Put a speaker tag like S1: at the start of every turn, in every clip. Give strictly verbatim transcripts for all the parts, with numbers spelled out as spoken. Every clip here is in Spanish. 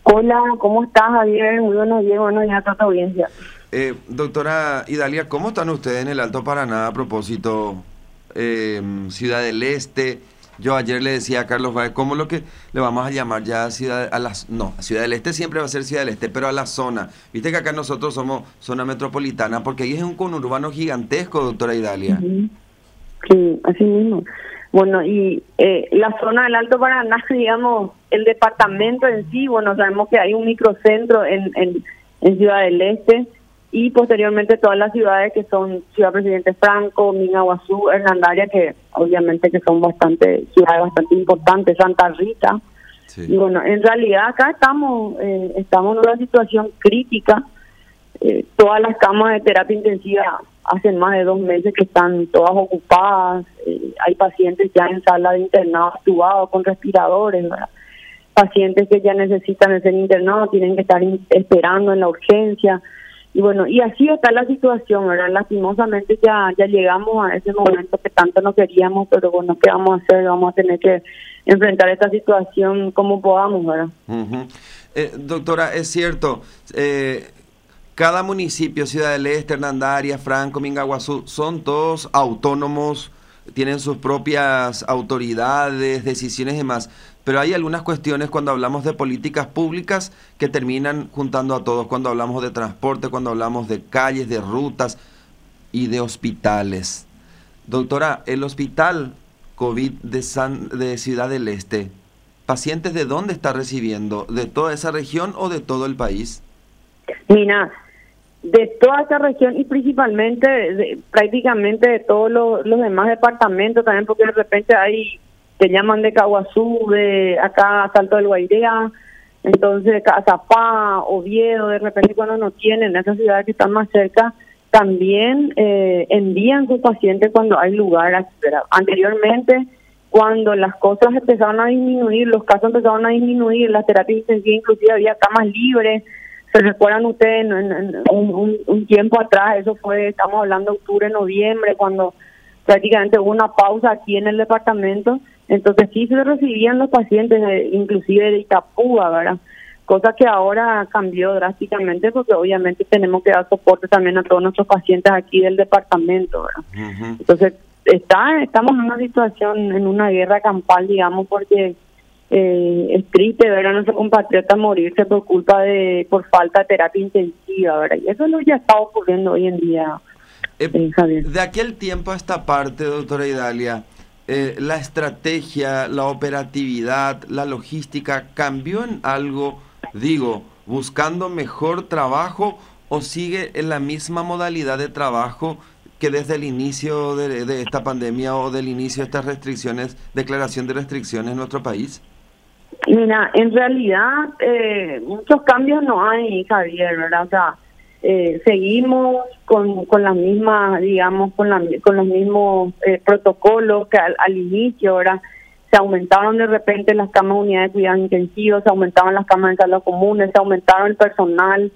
S1: Hola, ¿cómo estás, Javier? Muy buenos días, buenos días a toda tu audiencia.
S2: Eh, doctora Idalia, ¿cómo están ustedes en el Alto Paraná a propósito eh, Ciudad del Este? Yo ayer le decía a Carlos Báez, ¿cómo lo que le vamos a llamar ya Ciudad a las no, Ciudad del Este siempre va a ser Ciudad del Este, pero a la zona. Viste que acá nosotros somos zona metropolitana, porque ahí es un conurbano gigantesco, doctora Idalia.
S1: Uh-huh. Sí, así mismo. Bueno, y eh, la zona del Alto Paraná, digamos, el departamento en sí, bueno, sabemos que hay un microcentro en, en, en Ciudad del Este y posteriormente todas las ciudades que son Ciudad Presidente Franco, Mingaguazú, Hernandaria, que obviamente que son bastante ciudades bastante importantes, Santa Rita. Sí. Y bueno, en realidad acá estamos, eh, estamos en una situación crítica. Eh, todas las camas de terapia intensiva hace más de dos meses que están todas ocupadas, eh, hay pacientes ya en sala de internado actuados con respiradores, ¿verdad? Pacientes que ya necesitan ser internados tienen que estar in- esperando en la urgencia, y bueno, y así está la situación, ¿verdad? Lastimosamente ya ya llegamos a ese momento que tanto no queríamos, pero bueno, ¿qué vamos a hacer? Vamos a tener que enfrentar esta situación como podamos, ¿verdad?
S2: Uh-huh. eh, doctora, es cierto, eh, cada municipio, Ciudad del Este, Hernandaria, Franco, Mingaguazú, son todos autónomos, tienen sus propias autoridades, decisiones y demás, pero hay algunas cuestiones cuando hablamos de políticas públicas que terminan juntando a todos, cuando hablamos de transporte, cuando hablamos de calles, de rutas y de hospitales. Doctora, el hospital COVID de, San, de Ciudad del Este, ¿pacientes de dónde está recibiendo? ¿De toda esa región o de todo el país?
S1: Mira, de toda esa región y principalmente de, prácticamente de todos los, los demás departamentos también, porque de repente hay, te llaman de Caguazú, de acá Salto del Guairá, entonces Azapá, Oviedo, de repente cuando no tienen esas ciudades que están más cerca, también eh, envían sus pacientes cuando hay lugar a esperar. Anteriormente, cuando las cosas empezaron a disminuir, los casos empezaron a disminuir, las terapias intensivas inclusive había camas libres. ¿Se recuerdan ustedes en, en, en un, un, un tiempo atrás? Eso fue, estamos hablando de octubre, noviembre, cuando prácticamente hubo una pausa aquí en el departamento. Entonces sí se recibían los pacientes, de, inclusive de Itapúa, ¿verdad? Cosa que ahora cambió drásticamente porque obviamente tenemos que dar soporte también a todos nuestros pacientes aquí del departamento, ¿verdad? Uh-huh. Entonces está, estamos en una situación, en una guerra campal, digamos, porque... Eh, es triste ver a nuestros compatriotas morirse por culpa de, por falta de terapia intensiva, ¿verdad? Y eso es lo que ya está ocurriendo hoy en día,
S2: eh, eh, Javier. De aquel tiempo a esta parte, doctora Idalia, eh, la estrategia, la operatividad, la logística, ¿cambió en algo, digo, buscando mejor trabajo o sigue en la misma modalidad de trabajo que desde el inicio de, de esta pandemia o del inicio de estas restricciones, declaración de restricciones en nuestro país?
S1: Mira, en realidad eh, muchos cambios no hay, Javier, ¿verdad? O sea, eh, seguimos con, con las mismas, digamos, con, la, con los mismos eh, protocolos que al, al inicio, ¿verdad? Se aumentaron de repente las camas de unidades de cuidados intensivos, se aumentaron las camas de salud comunes, se aumentaron el personal,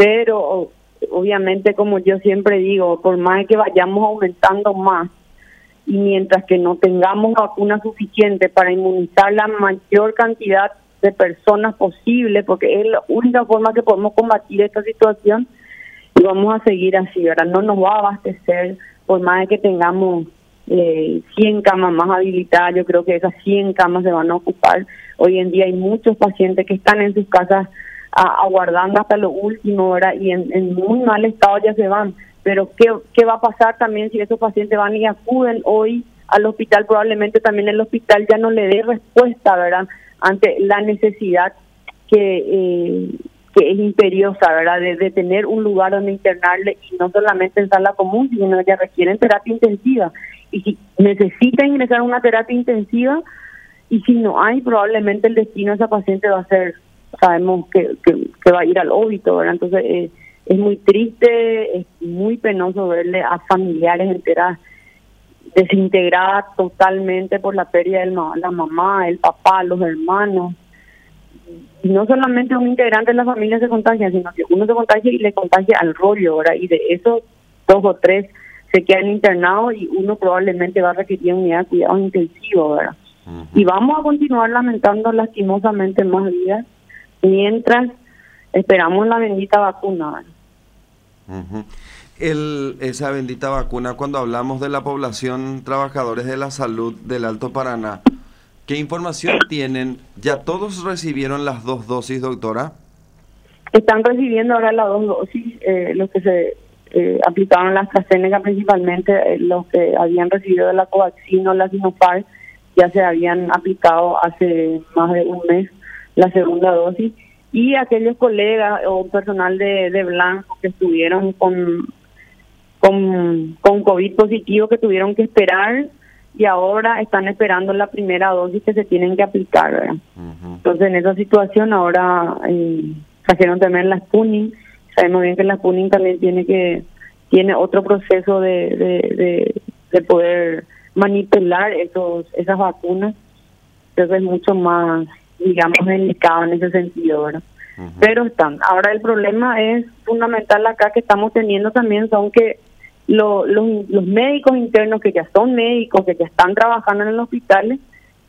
S1: pero obviamente, como yo siempre digo, por más que vayamos aumentando más, y mientras que no tengamos vacunas suficientes para inmunizar la mayor cantidad de personas posible, porque es la única forma que podemos combatir esta situación, y vamos a seguir así, ¿verdad? No nos va a abastecer, por más de que tengamos eh, cien camas más habilitadas. Yo creo que esas cien camas se van a ocupar. Hoy en día hay muchos pacientes que están en sus casas a, aguardando hasta lo último, ¿verdad? Y en, en muy mal estado ya se van. Pero ¿qué, ¿qué va a pasar también si esos pacientes van y acuden hoy al hospital? Probablemente también el hospital ya no le dé respuesta, ¿verdad?, ante la necesidad que, eh, que es imperiosa, ¿verdad?, de, de tener un lugar donde internarle, y no solamente en sala común, sino que requieren terapia intensiva. Y si necesita ingresar a una terapia intensiva, y si no hay, probablemente el destino de esa paciente va a ser, sabemos que, que, que va a ir al óbito, ¿verdad? Entonces, eh, es muy triste, es muy penoso verle a familiares enteras desintegradas totalmente por la pérdida de la mamá, el papá, los hermanos. Y no solamente un integrante de la familia se contagia, sino que uno se contagia y le contagia al rollo, ¿verdad? Y de esos dos o tres se quedan internados y uno probablemente va a requerir unidad de cuidados intensivos, ¿verdad? Uh-huh. Y vamos a continuar lamentando lastimosamente más vidas, mientras esperamos la bendita vacuna.
S2: Uh-huh. El, esa bendita vacuna, cuando hablamos de la población trabajadores de la salud del Alto Paraná, ¿qué información tienen? ¿Ya todos recibieron las dos dosis, doctora?
S1: Están recibiendo ahora las dos dosis, eh, los que se eh, aplicaron la AstraZeneca principalmente, eh, los que habían recibido de la Covaxin o la Sinopharm, ya se habían aplicado hace más de un mes la segunda dosis, y aquellos colegas o personal de, de Blanco que estuvieron con, con, con COVID positivo, que tuvieron que esperar y ahora están esperando la primera dosis que se tienen que aplicar, ¿verdad? Uh-huh. Entonces, en esa situación ahora eh, trajeron también la Sputnik. Sabemos bien que la Sputnik también tiene que tiene otro proceso de, de, de, de poder manipular esos esas vacunas. Entonces, es mucho más, digamos, delicado en ese sentido, ¿verdad? Uh-huh. Pero están. Ahora, el problema es fundamental acá que estamos teniendo también son que Lo, los, los médicos internos que ya son médicos, que ya están trabajando en los hospitales,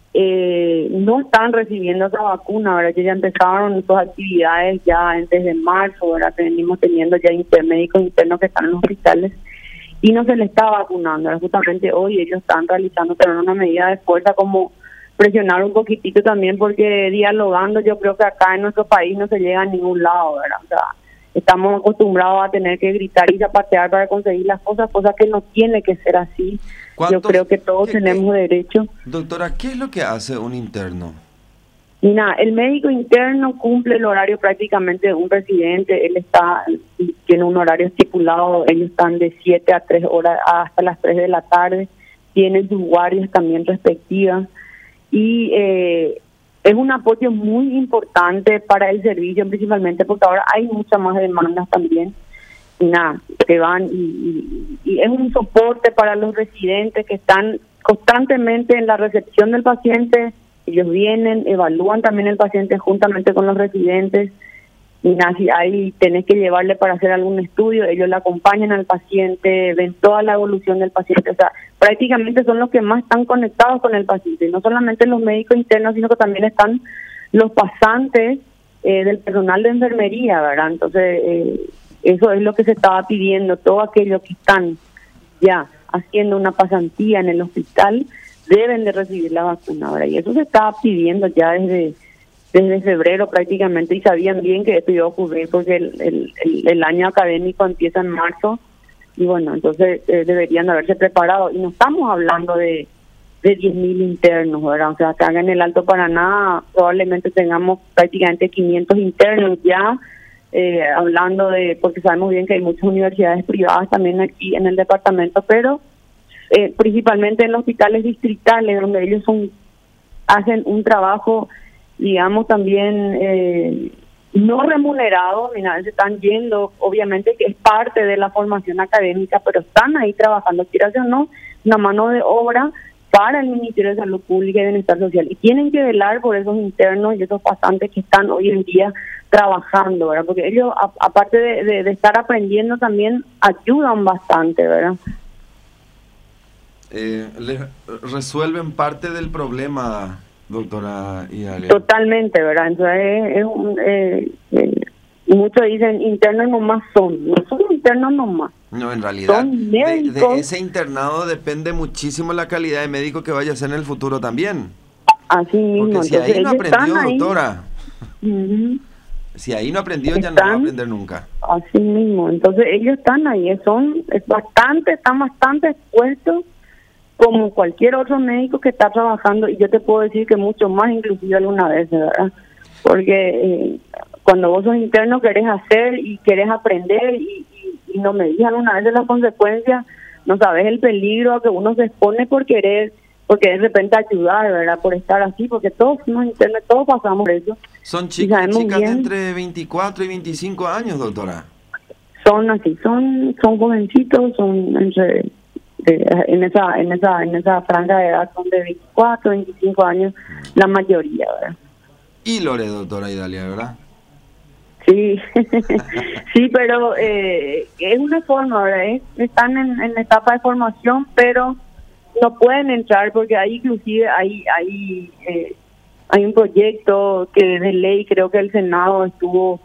S1: eh, no están recibiendo esa vacuna, ¿verdad? Que ya empezaron sus actividades ya desde marzo, ¿verdad? Que venimos teniendo ya inter, médicos internos que están en los hospitales y no se les está vacunando, ¿verdad? Justamente hoy ellos están realizando también una medida de fuerza como presionar un poquitito también, porque dialogando yo creo que acá en nuestro país no se llega a ningún lado, ¿verdad? O sea, estamos acostumbrados a tener que gritar y zapatear para conseguir las cosas, cosa que no tiene que ser así. Yo creo que todos ¿qué, tenemos qué, derecho.
S2: Doctora, ¿qué es lo que hace un interno?
S1: Mira, el médico interno cumple el horario prácticamente de un residente. Él está tiene un horario estipulado, ellos están de siete a tres horas hasta las tres de la tarde, tienen sus guardias también respectivas y eh, es un apoyo muy importante para el servicio, principalmente porque ahora hay muchas más demandas también. Y nada, que van y, y, y es un soporte para los residentes que están constantemente en la recepción del paciente. Ellos vienen, evalúan también el paciente juntamente con los residentes. Y nada, si ahí tenés que llevarle para hacer algún estudio, ellos le acompañan al paciente, ven toda la evolución del paciente. O sea, prácticamente son los que más están conectados con el paciente. No solamente los médicos internos, sino que también están los pasantes eh, del personal de enfermería, ¿verdad? Entonces, eh, eso es lo que se estaba pidiendo. Todos aquellos que están ya haciendo una pasantía en el hospital deben de recibir la vacuna, ¿verdad? Y eso se estaba pidiendo ya desde... desde febrero prácticamente, y sabían bien que esto iba a ocurrir porque el, el, el, el año académico empieza en marzo y bueno, entonces eh, deberían haberse preparado. Y no estamos hablando de, de diez mil internos, ¿verdad? O sea, acá en el Alto Paraná probablemente tengamos prácticamente quinientos internos ya, eh, hablando de, porque sabemos bien que hay muchas universidades privadas también aquí en el departamento, pero eh, principalmente en los hospitales distritales, donde ellos son hacen un trabajo, digamos, también eh, no remunerado. Mira, se están yendo, obviamente que es parte de la formación académica, pero están ahí trabajando, quieras o no, una mano de obra para el Ministerio de Salud Pública y Bienestar Social, y tienen que velar por esos internos y esos pasantes que están hoy en día trabajando, ¿verdad? Porque ellos, a, aparte de, de, de estar aprendiendo, también ayudan bastante, ¿verdad?
S2: Eh, le resuelven parte del problema, doctora Idalia.
S1: Totalmente, ¿verdad? Entonces, es un, eh, eh, muchos dicen internos nomás son, no son internos nomás.
S2: No, en realidad,
S1: son
S2: de,
S1: médicos.
S2: de ese internado depende muchísimo la calidad de médico que vaya a ser en el futuro también.
S1: Así mismo.
S2: Porque si
S1: entonces,
S2: ahí no aprendió, doctora,
S1: uh-huh.
S2: si ahí no aprendió,
S1: están,
S2: ya no va a aprender nunca.
S1: Así mismo, entonces ellos están ahí, son es bastante, están bastante expuestos como cualquier otro médico que está trabajando, y yo te puedo decir que mucho más inclusive alguna vez, ¿verdad? Porque eh, cuando vos sos interno querés hacer y querés aprender y, y, y no me digan una vez de las consecuencias, no sabes el peligro a que uno se expone por querer, porque de repente ayudar, ¿verdad? Por estar así, porque todos somos internos, todos pasamos por eso.
S2: Son chicas, chicas de entre veinticuatro y veinticinco años, doctora.
S1: Son así, son son jovencitos, son entre... De, en esa en esa en esa franja de edad son de veinticuatro, veinticinco años la mayoría, ¿verdad?
S2: Y Lore, doctora Idalia, ¿verdad?
S1: Sí, sí, pero eh, es una forma, ¿verdad? Es, están en, en etapa de formación, pero no pueden entrar porque ahí inclusive hay hay eh, hay un proyecto que de ley, creo que el Senado estuvo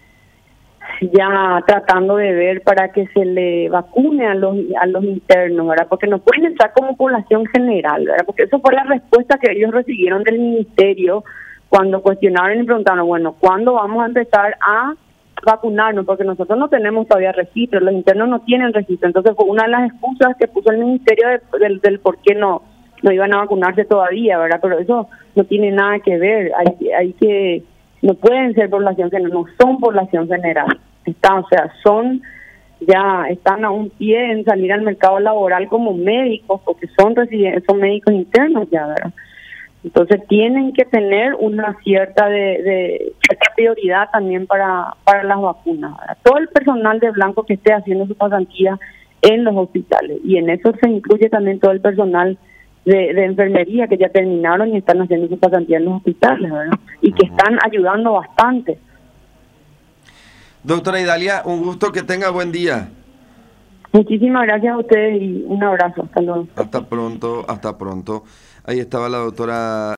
S1: ya tratando de ver para que se le vacune a los a los internos, ¿verdad? Porque no pueden entrar como población general, ¿verdad? Porque eso fue la respuesta que ellos recibieron del ministerio cuando cuestionaron y preguntaron, bueno, ¿cuándo vamos a empezar a vacunarnos? Porque nosotros no tenemos todavía registro, los internos no tienen registro. Entonces fue una de las excusas que puso el ministerio de, del, del por qué no no iban a vacunarse todavía, ¿verdad? Pero eso no tiene nada que ver, hay, hay que, no pueden ser población general, no son población general, están, o sea, son, ya están a un pie en salir al mercado laboral como médicos, porque son residentes, son médicos internos ya, ¿verdad? Entonces tienen que tener una cierta de, de cierta prioridad también para, para las vacunas, ¿verdad? Todo el personal de blanco que esté haciendo su pasantía en los hospitales, y en eso se incluye también todo el personal De, de enfermería que ya terminaron y están haciendo su pasantía en los hospitales, ¿verdad? Y que están ayudando bastante.
S2: Doctora Idalia, un gusto, que tenga buen día.
S1: Muchísimas gracias a ustedes y un abrazo. Hasta luego.
S2: Hasta pronto, hasta pronto. Ahí estaba la doctora